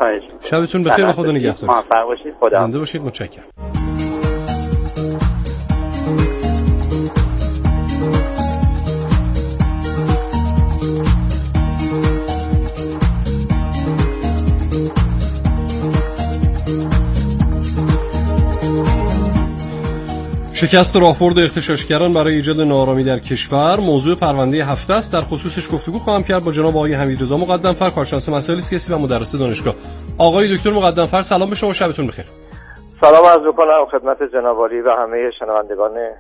خواهش. شبتون بخیر و خدا نگهدار. موفق باشید. خدا زنده باشید. متشکرم. شکست راهبرد اغتشاشگران برای ایجاد ناآرامی در کشور موضوع پرونده هفته است. در خصوصش گفتگو خواهم کرد با جناب آقای حمیدرضا مقدم‌فر، کارشناس مسائل سیاسی و مدرس دانشگاه. آقای دکتر مقدم‌فر، سلام به شما، شبتون بخیر. سلام عرض می‌کنم خدمت جناب عالی و همه شنوندگان